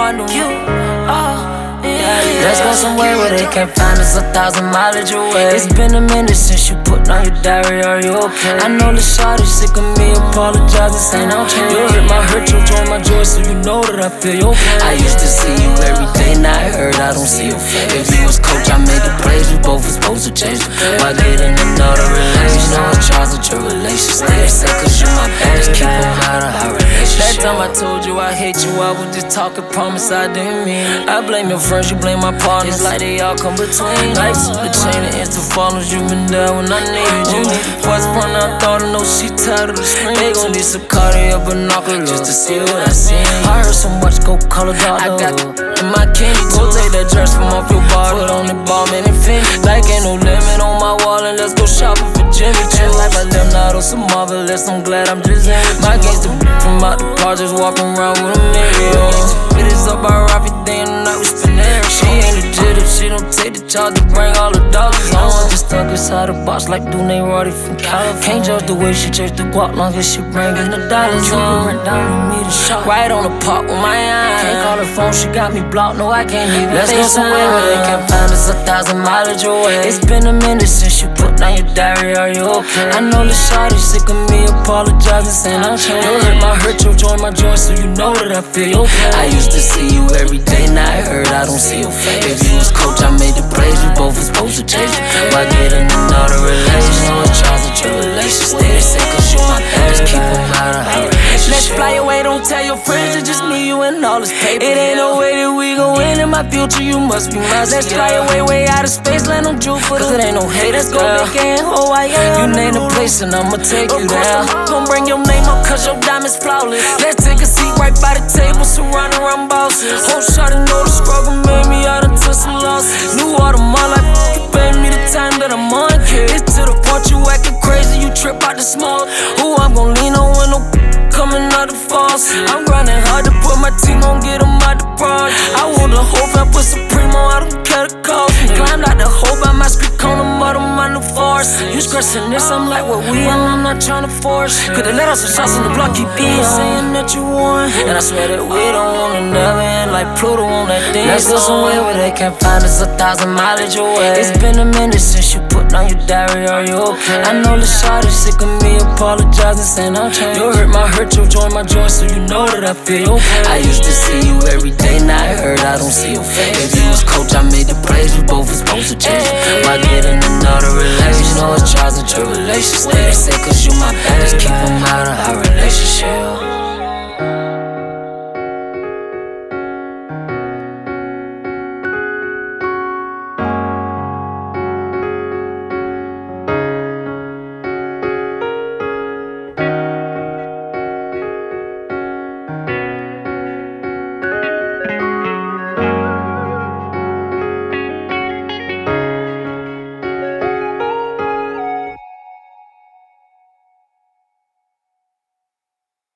I knew you. Let's go somewhere where they can't find us 1,000 mileage away. It's been a minute since you put on your diary, are you okay? I know the shawty sick of me apologizing, saying I'm changing. Your hurt my hurt, your joy my joy, so you know that I feel your pain. I used to see you every day, now I heard I don't see your face. If you was coach, I made the plays, we both was supposed to change. Why get in another relation? You know it's Charles with your relations. They say cause you my best, keep them out of our relationship. That time I told you I hate you, I was just talking, promise I didn't mean it. I blame your friends, you blame my partners, like they all come between. Life's the chain of instant follows, you been there when I needed you. What's fun, I thought I know she tired of the screen. They gon' need some Cartier binoculars just to see what I see. I heard so much, go color dog. I got in my candy, go take that dress from off your body. Put on the ball, man, infinity. Like ain't no limit on my wall, and let's go shopping for Jimmy Choo. Like my Leonardo, so marvelous, I'm glad I'm just in it. My gangsta from out the bar, just walking around with a mirror. It is up by Rafi, day and night we spend every. She ain't legit if she don't take the charge to bring all the dollars on. Just stuck inside the box like Dune Roddy from California. Can't judge the way she chase the guap, long as she bringin' the dollars on. Run down with me to shop, right on the park with my eye. Can't call her phone, she got me blocked, no I can't even. Let's go somewhere where they can't find us 1,000 mileage away. It's been a minute since you put down your diary, are you okay? I know the shawty sick of me apologizing, saying I'm changing. Your hurt my hurt, your joy my joy, so you know that I feel your pain. I used to see you every day, now I heard I don't see your face. If you was coach, I made the plays, we both was supposed to change. Why get in another relation? You know it's Charles with your relations. They say cause you my best, keep them out of our relationship. Let's fly away, don't tell your friends, it's just me, you, and all this paper. It ain't no way that we gon' win in my future, you must be mine. Let's fly away, way out of space, land on Jupiter, cause it ain't no hate. Let's go back in Hawaii. You name the place and I'ma take you there. Gon' bring your name up cause your diamond's flawless. Let's take a seat right by the table, surrounded around bosses. Whole shot and know the struggle made me, I done took some losses. New order, my life, you pay me the time that I'm on, kid. It's to the point you acting crazy, you trip out the smoke. Who I'm gon' lean on when no coming out the falls. I'm grinding hard to put my team on, get them out the project. I want the hope, I put Supremo, I don't care the cost. Climbed out the hope, I might speak on them, but I'm on the force. You stressing this, I'm like, what we on, I'm not trying to force. Could've let us some shots in the block, keep being saying that you won. And I swear that we don't wanna never end like Pluto on that thing. Let's go somewhere where they can't find us 1,000 mileage away. It's been a minute since you put on your diary, are you okay? I know the shawty sick of me apologizing, saying I'm changing. Your hurt my hurt, your joy my joy, so you know that I feel your pain. I used to see you every day, now I heard I don't see your face. If you was coach, I made the plays, we both was supposed to change. Why get in another relation? You know it's Charles with your relations.